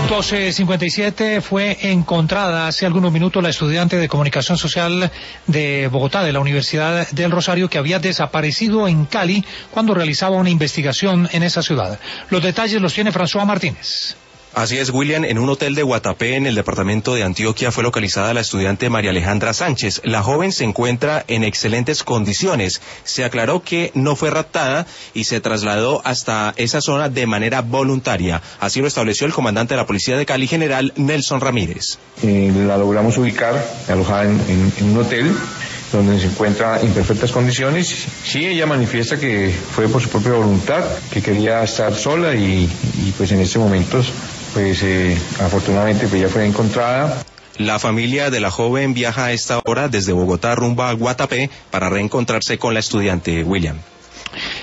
12:57 fue encontrada hace algunos minutos la estudiante de Comunicación Social de Bogotá, de la Universidad del Rosario, que había desaparecido en Cali cuando realizaba una investigación en esa ciudad. Los detalles los tiene François Martínez. Así es, William, en un hotel de Guatapé, en el departamento de Antioquia, fue localizada la estudiante María Alejandra Sánchez. La joven se encuentra en excelentes condiciones. Se aclaró que no fue raptada y se trasladó hasta esa zona de manera voluntaria. Así lo estableció el comandante de la Policía de Cali, general Nelson Ramírez. La logramos ubicar, alojada en un hotel, donde se encuentra en perfectas condiciones. Sí, ella manifiesta que fue por su propia voluntad, que quería estar sola y pues en este momento, pues afortunadamente pues ya fue encontrada. La familia de la joven viaja a esta hora desde Bogotá rumbo a Guatapé para reencontrarse con la estudiante, William.